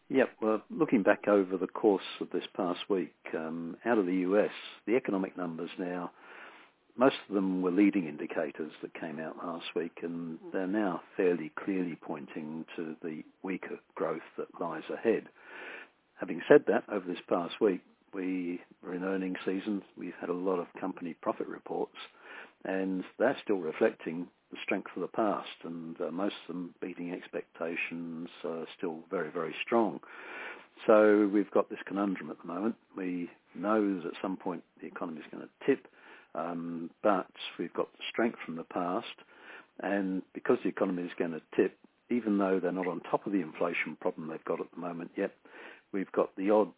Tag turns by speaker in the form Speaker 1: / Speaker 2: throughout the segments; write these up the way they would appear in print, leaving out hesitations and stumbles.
Speaker 1: Yep. Well, looking back over the course of this past week, out of the US, the economic numbers now, most of them were leading indicators that came out last week, and they're now fairly clearly pointing to the weaker growth that lies ahead. Having said that, over this past week, we were in earnings season. We've had a lot of company profit reports, and they're still reflecting the strength of the past, and most of them beating expectations, still very, very strong. So we've got this conundrum at the moment. We know that at some point the economy is going to tip, but we've got the strength from the past, and because the economy is going to tip, even though they're not on top of the inflation problem they've got at the moment yet, we've got the odd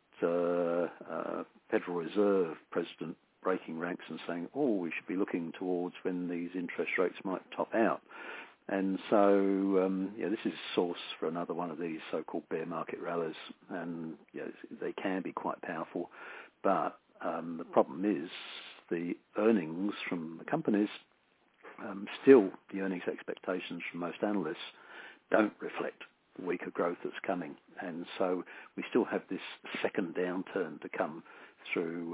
Speaker 1: Federal Reserve president breaking ranks and saying, we should be looking towards when these interest rates might top out. And so, this is source for another one of these so-called bear market rallies, and they can be quite powerful, but the problem is the earnings from the companies, still the earnings expectations from most analysts don't reflect the weaker growth that's coming. And so we still have this second downturn to come through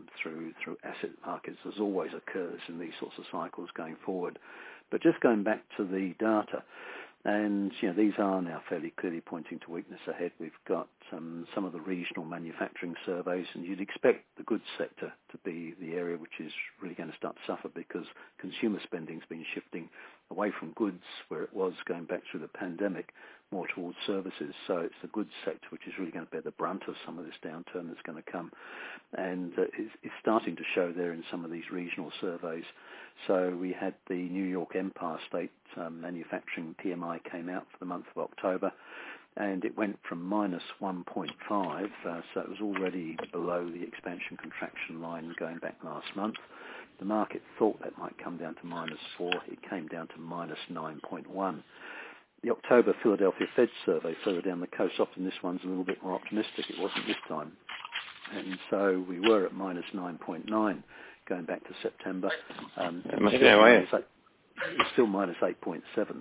Speaker 1: asset markets, as always occurs in these sorts of cycles going forward. But just going back to the data, and these are now fairly clearly pointing to weakness ahead. We've got some of the regional manufacturing surveys, and you'd expect the goods sector to be the area which is really going to start to suffer, because consumer spending's been shifting away from goods, where it was going back through the pandemic, more towards services. So it's the goods sector which is really going to bear the brunt of some of this downturn that's going to come, and it's starting to show there in some of these regional surveys. So we had the New York Empire State Manufacturing PMI came out for the month of October, and it went from minus 1.5, so it was already below the expansion contraction line going back last month. The market thought that might come down to minus 4. It came down to minus 9.1. The October Philadelphia Fed survey further down the coast, often this one's a little bit more optimistic. It wasn't this time. And so we were at minus 9.9 going back to September.
Speaker 2: It must be away.
Speaker 1: It's still minus 8.7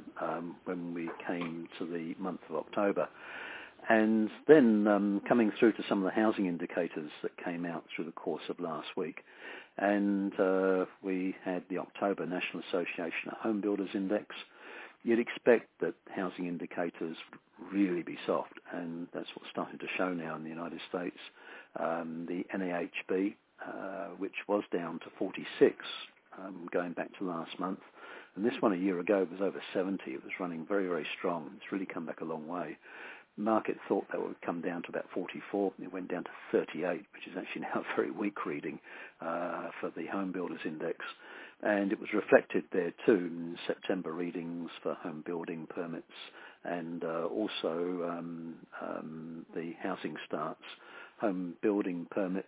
Speaker 1: when we came to the month of October. And then coming through to some of the housing indicators that came out through the course of last week. And we had the October National Association of Home Builders Index. You'd expect that housing indicators really be soft, and that's what's starting to show now in the United States. The NAHB, which was down to 46 going back to last month, and this one a year ago was over 70. It was running very, very strong. It's really come back a long way. The market thought that would come down to about 44. It went down to 38, which is actually now a very weak reading for the Home Builders Index. And it was reflected there too in September readings for home building permits, and also the housing starts. Home building permits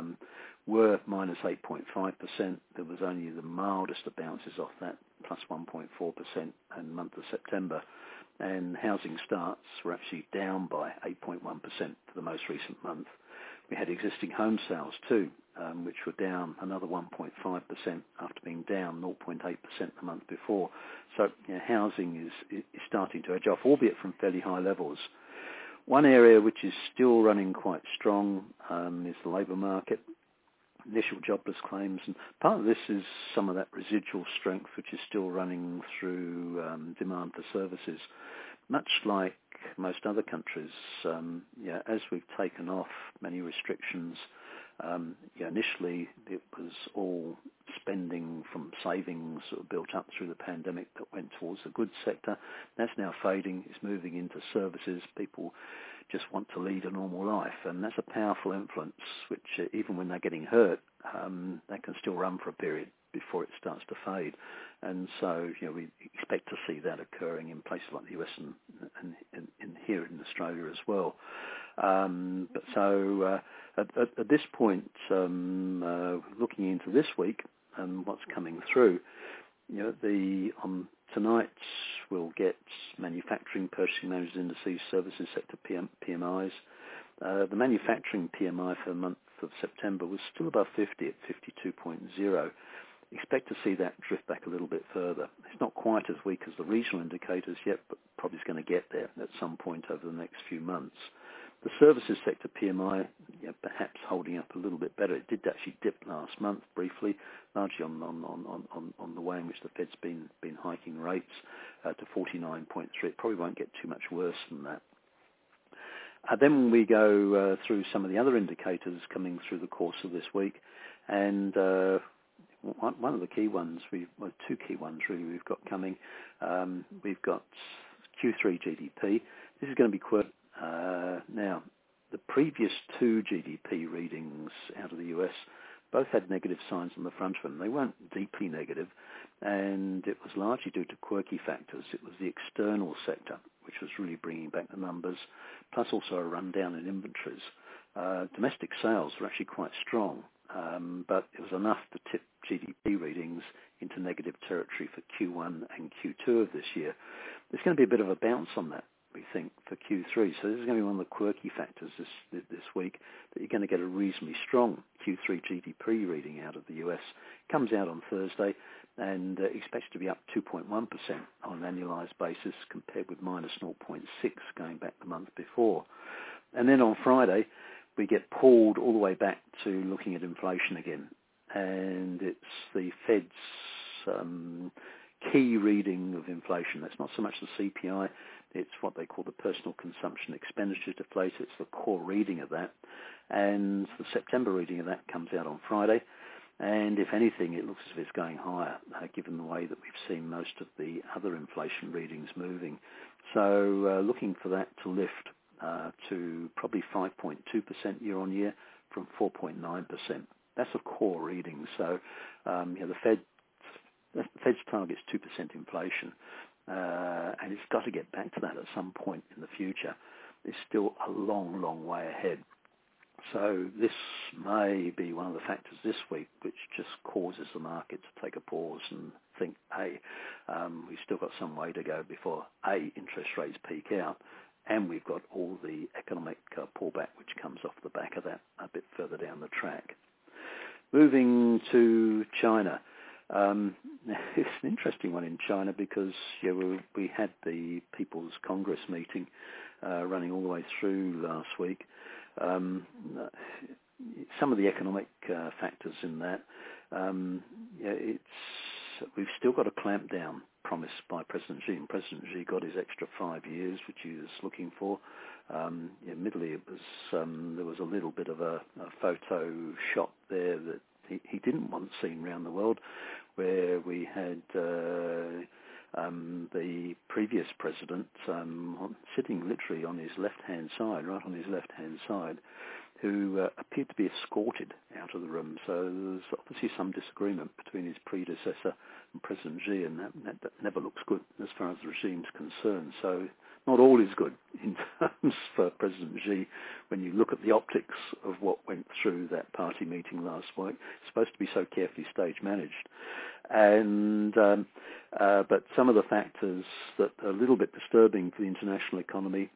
Speaker 1: were minus 8.5%. There was only the mildest of bounces off that, plus 1.4% in the month of September. And housing starts were actually down by 8.1% for the most recent month. We had existing home sales too, which were down another 1.5% after being down 0.8% the month before. So housing is starting to edge off, albeit from fairly high levels. One area which is still running quite strong is the labour market. Initial jobless claims, and part of this is some of that residual strength which is still running through demand for services. Much like most other countries, as we've taken off many restrictions, initially it was all spending from savings sort of built up through the pandemic that went towards the goods sector. That's now fading. It's moving into services. People just want to lead a normal life, and that's a powerful influence which even when they're getting hurt, they can still run for a period before it starts to fade. And so we expect to see that occurring in places like the US and here in Australia as well. But so at this point, looking into this week and what's coming through, tonight we'll get manufacturing, purchasing managers indices, services sector PMIs. The manufacturing PMI for the month of September was still above 50 at 52.0. Expect to see that drift back a little bit further. It's not quite as weak as the regional indicators yet, but probably is going to get there at some point over the next few months. The services sector PMI, perhaps holding up a little bit better. It did actually dip last month briefly, largely on the way in which the Fed's been hiking rates to 49.3. It probably won't get too much worse than that. Then we go through some of the other indicators coming through the course of this week, and one of the key ones, two key ones really we've got coming. We've got Q3 GDP. This is going to be quite now. The previous two GDP readings out of the US both had negative signs on the front of them. They weren't deeply negative, and it was largely due to quirky factors. It was the external sector which was really bringing back the numbers, plus also a rundown in inventories. Domestic sales were actually quite strong, but it was enough to tip GDP readings into negative territory for Q1 and Q2 of this year. There's going to be a bit of a bounce on that, we think, for Q3. So this is going to be one of the quirky factors this week, that you're going to get a reasonably strong Q3 GDP reading out of the US. Comes out on Thursday and expects to be up 2.1% on an annualized basis compared with minus 0.6 going back the month before. And then on Friday, we get pulled all the way back to looking at inflation again. And it's the Fed's key reading of inflation. That's not so much the CPI. It's what they call the personal consumption expenditure deflator. It's the core reading of that. And the September reading of that comes out on Friday. And if anything, it looks as if it's going higher, given the way that we've seen most of the other inflation readings moving. So looking for that to lift to probably 5.2% year on year from 4.9%. That's a core reading. So the Fed's target's 2% inflation, and it's got to get back to that at some point in the future. It's still a long, long way ahead. So this may be one of the factors this week which just causes the market to take a pause and think, hey, we've still got some way to go before, A, interest rates peak out, and we've got all the economic pullback which comes off the back of that a bit further down the track. Moving to China. It's an interesting one in China because we had the People's Congress meeting running all the way through last week. Some of the economic factors in that, we've still got a clamp down promised by President Xi, and President Xi got his extra 5 years, which he was looking for. Admittedly, it was there was a little bit of a photo shot there that he didn't want seen around the world, where we had the previous president sitting literally on his left-hand side, right on his left-hand side, who appeared to be escorted out of the room. So there's obviously some disagreement between his predecessor and President Xi, and that never looks good as far as the regime's concerned. So not all is good in terms for President Xi when you look at the optics of what went through that party meeting last week. It's supposed to be so carefully stage managed. And but some of the factors that are a little bit disturbing for the international economy,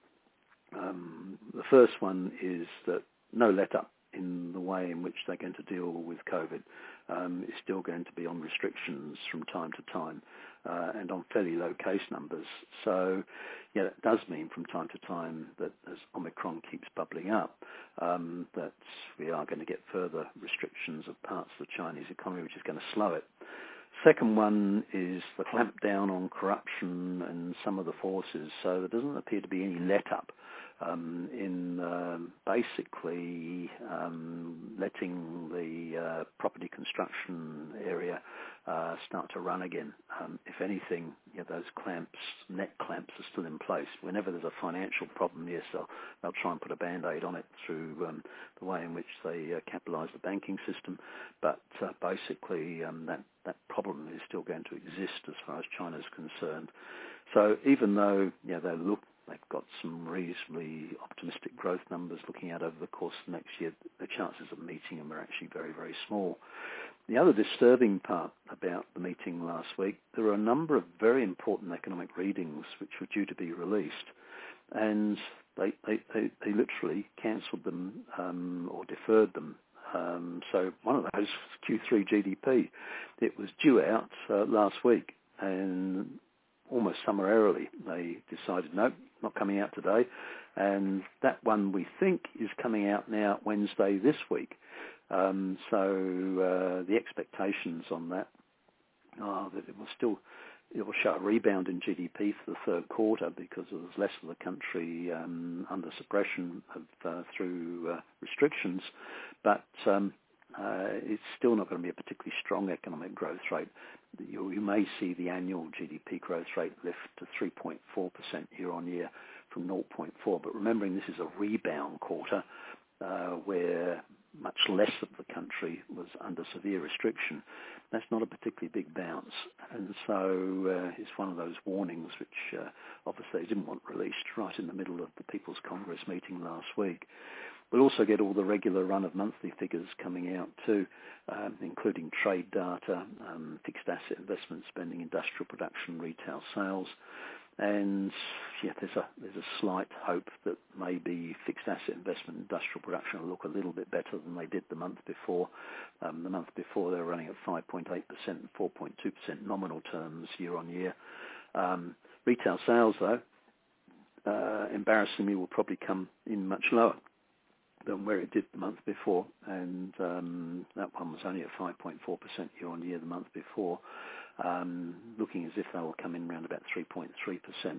Speaker 1: the first one is that no let-up in the way in which they're going to deal with COVID. It's still going to be on restrictions from time to time and on fairly low case numbers. So, it does mean from time to time that as Omicron keeps bubbling up, that we are going to get further restrictions of parts of the Chinese economy, which is going to slow it. Second one is the clamp down on corruption and some of the forces. So there doesn't appear to be any let-up in basically letting the property construction area start to run again. If anything, those net clamps are still in place. Whenever there's a financial problem, yes, they'll try and put a Band-Aid on it through the way in which they capitalise the banking system. But basically, that problem is still going to exist as far as China's concerned. So even though they've got some reasonably optimistic growth numbers looking out over the course of next year, the chances of meeting them are actually very, very small. The other disturbing part about the meeting last week, there were a number of very important economic readings which were due to be released, and they literally cancelled them or deferred them. So one of those was Q3 GDP. It was due out last week, and almost summarily they decided, no, not coming out today. And that one we think is coming out now Wednesday this week. So the expectations on that are that it will show a rebound in GDP for the third quarter because there's less of the country under suppression through restrictions, but it's still not going to be a particularly strong economic growth rate. You may see the annual GDP growth rate lift to 3.4% year on year from 0.4%, but remembering this is a rebound quarter where much less of the country was under severe restriction. That's not a particularly big bounce, and so it's one of those warnings which obviously they didn't want released right in the middle of the People's Congress meeting last week. We'll also get all the regular run of monthly figures coming out too, including trade data, fixed asset investment spending, industrial production, retail sales. And yeah, there's a slight hope that maybe fixed asset investment, industrial production will look a little bit better than they did the month before. The month before they were running at 5.8% and 4.2% nominal terms year on year. Retail sales, though, embarrassingly, will probably come in much lower than where it did the month before, and that one was only at 5.4% year on year the month before. Looking as if they will come in around about 3.3%,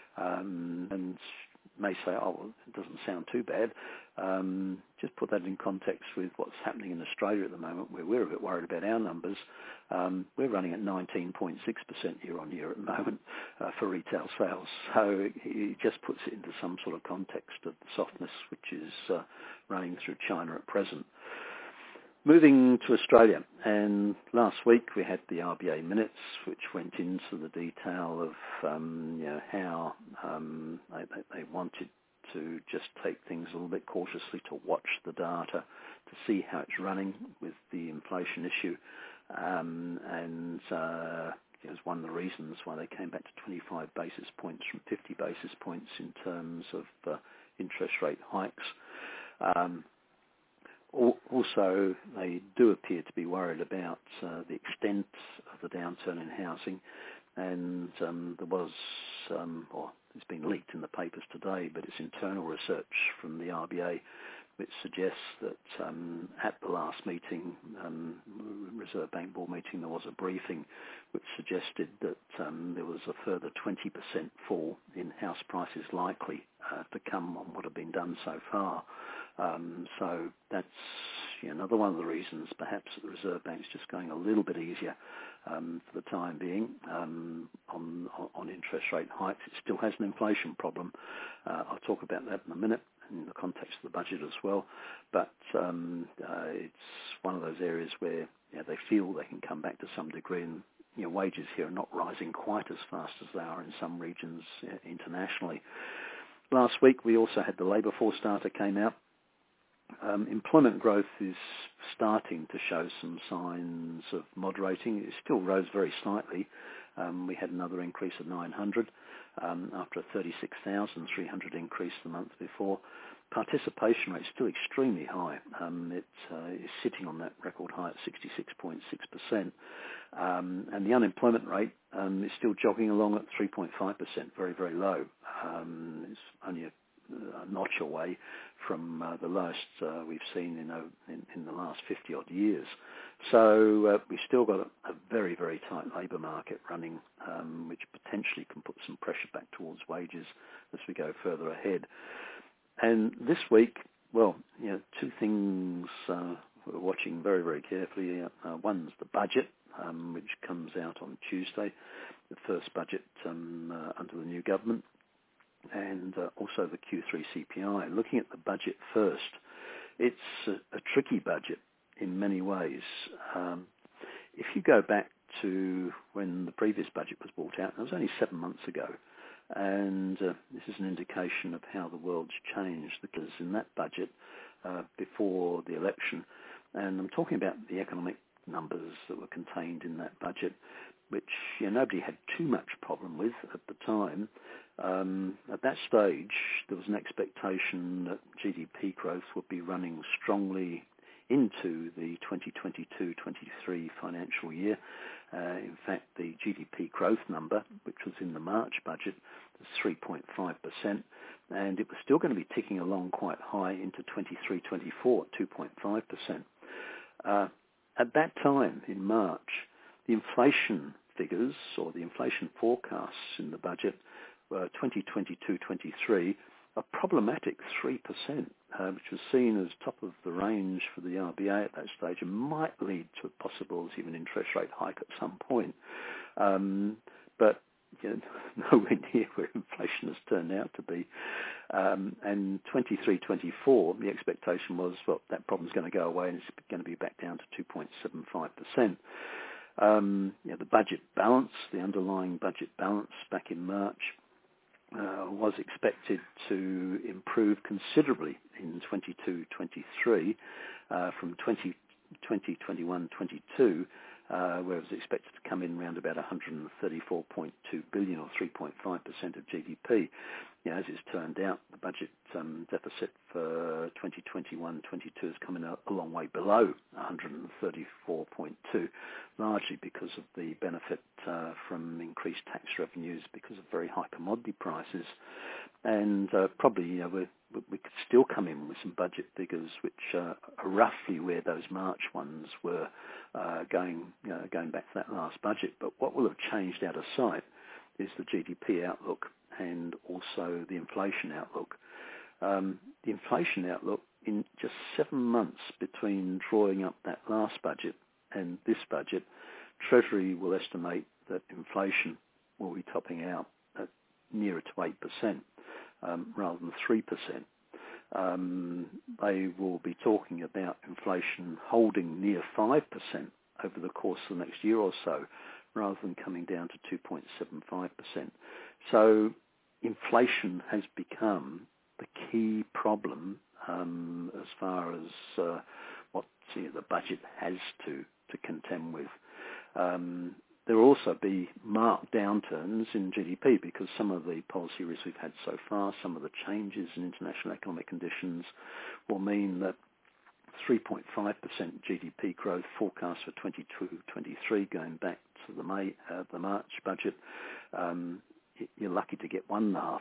Speaker 1: and may say, oh, well, it doesn't sound too bad. Just put that in context with what's happening in Australia at the moment, where we're a bit worried about our numbers. We're running at 19.6% year on year at the moment for retail sales. So it just puts it into some sort of context of the softness which is running through China at present. Moving to Australia, and last week we had the RBA minutes, which went into the detail of how they wanted to just take things a little bit cautiously, to watch the data, to see how it's running with the inflation issue, and it was one of the reasons why they came back to 25 basis points from 50 basis points in terms of interest rate hikes. Also, they do appear to be worried about the extent of the downturn in housing, and there was, or it's been leaked in the papers today, but it's internal research from the RBA which suggests that at the last meeting, Reserve Bank Board meeting, there was a briefing which suggested that there was a further 20% fall in house prices likely to come on what had been done so far. So that's another one of the reasons perhaps that the Reserve Bank's just going a little bit easier for the time being on interest rate hikes. It still has an inflation problem. I'll talk about that in a minute in the context of the budget as well. But it's one of those areas where they feel they can come back to some degree, and wages here are not rising quite as fast as they are in some regions internationally. Last week we also had the labour force data came out. Employment growth is starting to show some signs of moderating. It still rose very slightly. We had another increase of 900 after a 36,300 increase the month before. Participation rate is still extremely high. It is sitting on that record high at 66.6%. And the unemployment rate is still jogging along at 3.5%, very, very low. It's only a notch away from the lowest we've seen in the last 50-odd years. So we've still got a very, very tight labour market running, which potentially can put some pressure back towards wages as we go further ahead. And this week, well, two things we're watching very, very carefully. One's the budget, which comes out on Tuesday, the first budget under the new government, and also the Q3 CPI. Looking at the budget first, it's a tricky budget in many ways. If you go back to when the previous budget was brought out, it was only 7 months ago, and this is an indication of how the world's changed, because in that budget, before the election, and I'm talking about the economic numbers that were contained in that budget, which nobody had too much problem with at the time. At that stage, there was an expectation that GDP growth would be running strongly into the 2022-23 financial year. In fact, the GDP growth number, which was in the March budget, was 3.5%, and it was still going to be ticking along quite high into 23-24 at 2.5%. At that time, in March, the inflation figures, or the inflation forecasts in the budget, 2022-23, a problematic 3%, which was seen as top of the range for the RBA at that stage and might lead to a possible even interest rate hike at some point. But nowhere near where inflation has turned out to be. And 23-24, the expectation was, well, that problem's going to go away and it's going to be back down to 2.75%. The budget balance, the underlying budget balance back in March, was expected to improve considerably in 22-23 from 2021-22, where it was expected to come in around about 134.2 billion or 3.5% of GDP. As it's turned out, the budget deficit for 2021-22 has come in a long way below 134.2, largely because of the benefit from increased tax revenues because of very high commodity prices. And probably we could still come in with some budget figures which are roughly where those March ones were going back to that last budget. But what will have changed out of sight is the GDP outlook and also the inflation outlook. The inflation outlook, in just 7 months between drawing up that last budget and this budget, Treasury will estimate that inflation will be topping out at nearer to 8%. Rather than 3%. They will be talking about inflation holding near 5% over the course of the next year or so, rather than coming down to 2.75%. So inflation has become the key problem as far as what the budget has to contend with. There will also be marked downturns in GDP because some of the policy risks we've had so far, some of the changes in international economic conditions will mean that 3.5% GDP growth forecast for 22-23 going back to the March budget. You're lucky to get 1.5%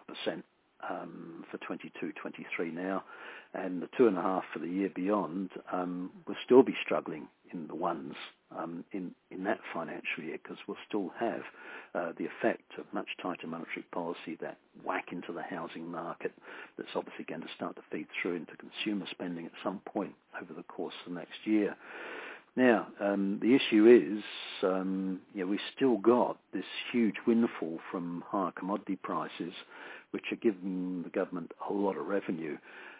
Speaker 1: for 22-23 now, and the 2.5% for the year beyond will still be struggling in the ones in that financial year, because we'll still have the effect of much tighter monetary policy, that whack into the housing market that's obviously going to start to feed through into consumer spending at some point over the course of the next year. Now, the issue is, we've still got this huge windfall from higher commodity prices, which are giving the government a lot of revenue.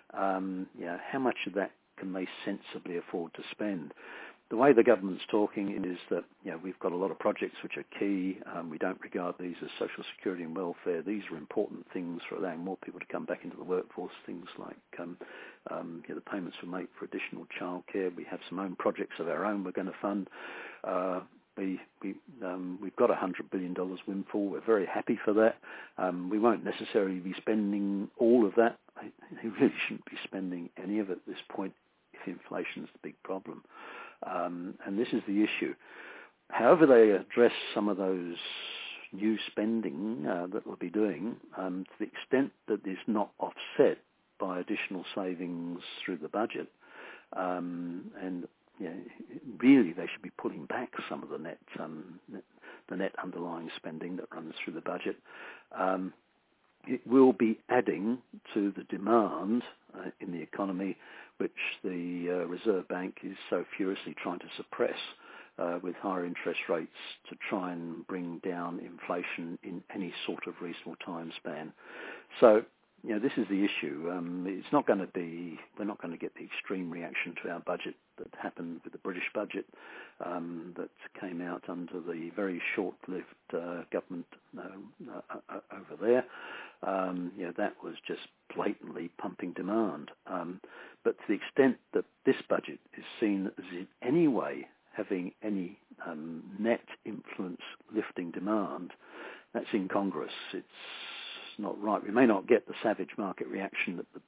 Speaker 1: How much of that can they sensibly afford to spend? The way the government's talking is that we've got a lot of projects which are key. We don't regard these as social security and welfare. These are important things for allowing more people to come back into the workforce. Things like the payments we make for additional childcare. We have some own projects of our own we're going to fund. We've got $100 billion windfall. We're very happy for that. We won't necessarily be spending all of that. They really shouldn't be spending any of it at this point if inflation is the big problem. And this is the issue. However they address some of those new spending that we'll be doing, to the extent that it's not offset by additional savings through the budget, and really they should be pulling back some of the net underlying spending that runs through the budget. It will be adding to the demand in the economy, which the Reserve Bank is so furiously trying to suppress with higher interest rates to try and bring down inflation in any sort of reasonable time span. So, this is the issue. It's not going to be, we're not going to get the extreme reaction to our budget that happened with the British budget that came out under the very short-lived government over there. That was just blatantly pumping demand. But to the extent that this budget is seen as in any way having any net influence lifting demand, that's incongruous. It's not right. We may not get the savage market reaction that the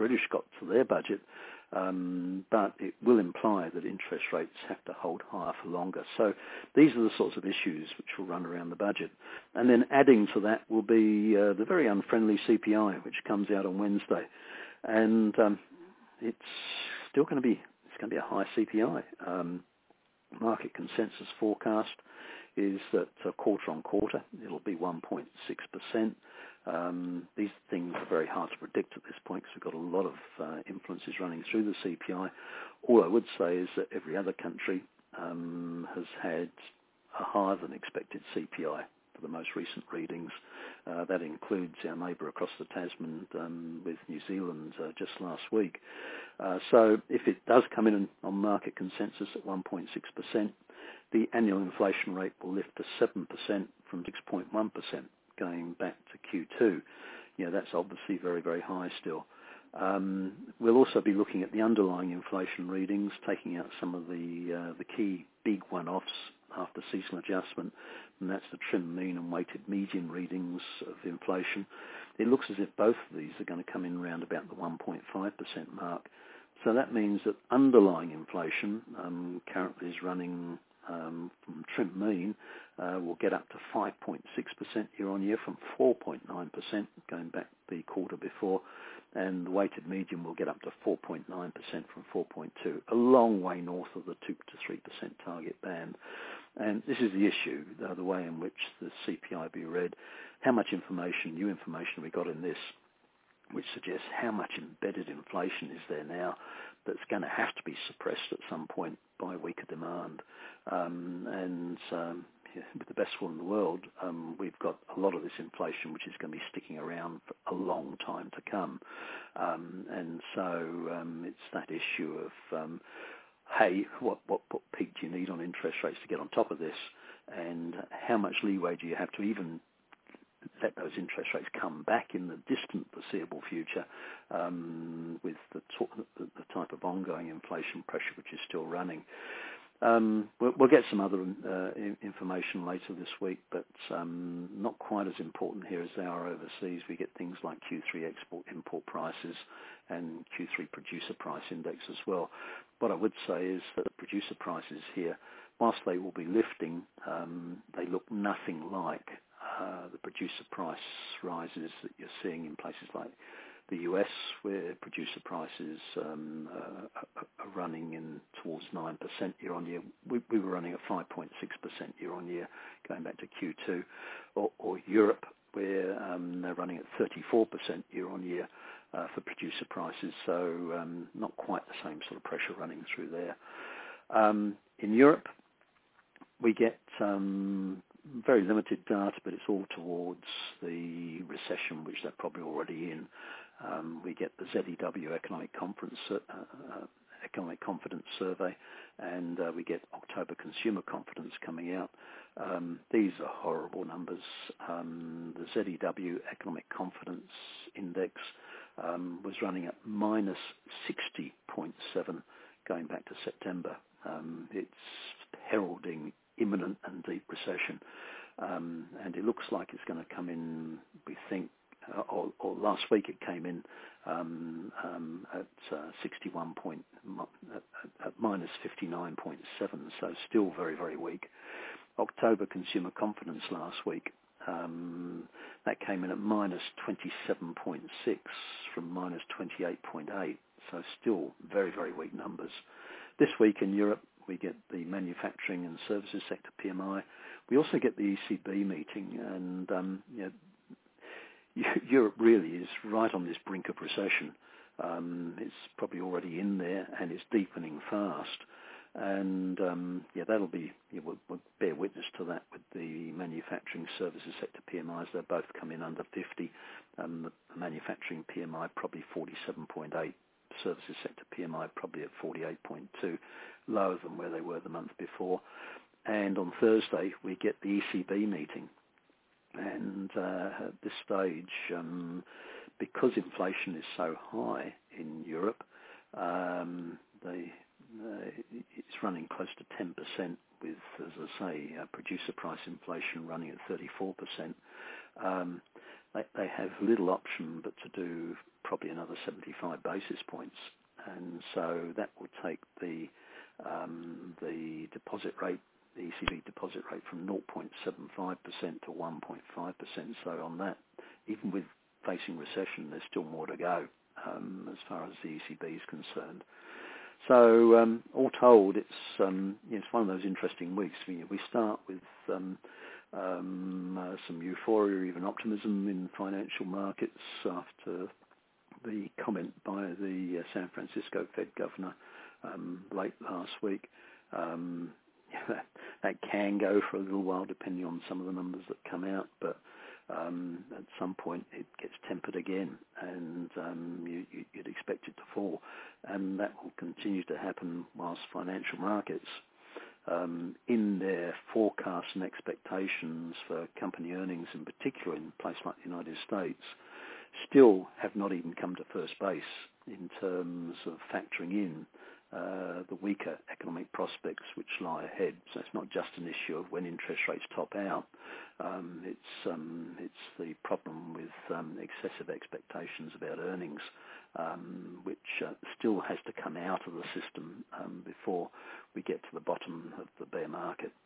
Speaker 1: British got to their budget, but it will imply that interest rates have to hold higher for longer. So these are the sorts of issues which will run around the budget. And then adding to that will be the very unfriendly CPI, which comes out on Wednesday. And it's still going to be a high CPI. Market consensus forecast is that quarter on quarter it'll be 1.6%. These things are very hard to predict at this point because we've got a lot of influences running through the CPI. All I would say is that every other country has had a higher than expected CPI for the most recent readings. That includes our neighbour across the Tasman with New Zealand just last week. So if it does come in on market consensus at 1.6%, the annual inflation rate will lift to 7% from 6.1% going back to Q2. That's obviously very, very high still. We'll also be looking at the underlying inflation readings, taking out some of the key big one-offs after seasonal adjustment, and that's the trim mean and weighted median readings of inflation. It looks as if both of these are going to come in around about the 1.5% mark. So that means that underlying inflation currently is running from trim mean will get up to 5.6% year on year from 4.9% going back the quarter before, and the weighted median will get up to 4.9% from 4.2%, a long way north of the 2 to 3% target band. And this is the issue, the way in which the CPI be read. How much information, new information we got in this, which suggests how much embedded inflation is there now that's going to have to be suppressed at some point by weaker demand. With the best will in the world, we've got a lot of this inflation which is going to be sticking around for a long time to come. It's that issue of, hey, what peak do you need on interest rates to get on top of this? And how much leeway do you have to even let those interest rates come back in the distant foreseeable future with the type of ongoing inflation pressure which is still running? We'll get some other information later this week, but not quite as important here as they are overseas. We get things like Q3 export-import prices and Q3 producer price index as well. What I would say is that producer prices here, whilst they will be lifting, they look nothing like the producer price rises that you're seeing in places like the US, where producer prices are running in towards 9% year on year. We were running at 5.6% year on year going back to Q2, or Europe, where they're running at 34% year on year for producer prices. So not quite the same sort of pressure running through there. In Europe, we get very limited data, but it's all towards the recession, which they're probably already in. We get the ZEW Economic Confidence Survey, and we get October Consumer Confidence coming out. These are horrible numbers. The ZEW Economic Confidence Index was running at minus 60.7 going back to September. It's heralding imminent and deep recession, and it looks like it's going to come in, we think, or last week it came in at 61 point, at minus 59.7, so still very, very weak. October Consumer Confidence last week, that came in at minus 27.6 from minus 28.8, so still very, very weak numbers. This week in Europe, we get the manufacturing and services sector PMI. We also get the ECB meeting, and Europe really is right on this brink of recession. It's probably already in there, and it's deepening fast. And that'll be, we'll bear witness to that with the manufacturing services sector PMIs. They'll both come in under 50. The manufacturing PMI probably 47.8. Services sector PMI probably at 48.2, lower than where they were the month before. And on Thursday, we get the ECB meeting. And at this stage, because inflation is so high in Europe, it's running close to 10% with, as I say, producer price inflation running at 34%. They have little option but to do probably another 75 basis points, and so that will take the deposit rate, the ECB deposit rate, from 0.75% to 1.5%. So on that, even with facing recession, there's still more to go as far as the ECB is concerned. So all told, it's one of those interesting weeks. We start with some euphoria, even optimism in financial markets after the comment by the San Francisco Fed governor late last week. That can go for a little while depending on some of the numbers that come out, but at some point it gets tempered again, and you'd expect it to fall, and that will continue to happen whilst financial markets, in their forecasts and expectations for company earnings, in particular in a place like the United States, still have not even come to first base in terms of factoring in the weaker economic prospects which lie ahead. So it's not just an issue of when interest rates top out. It's the problem with excessive expectations about earnings, which still has to come out of the system before we get to the bottom of the bear market.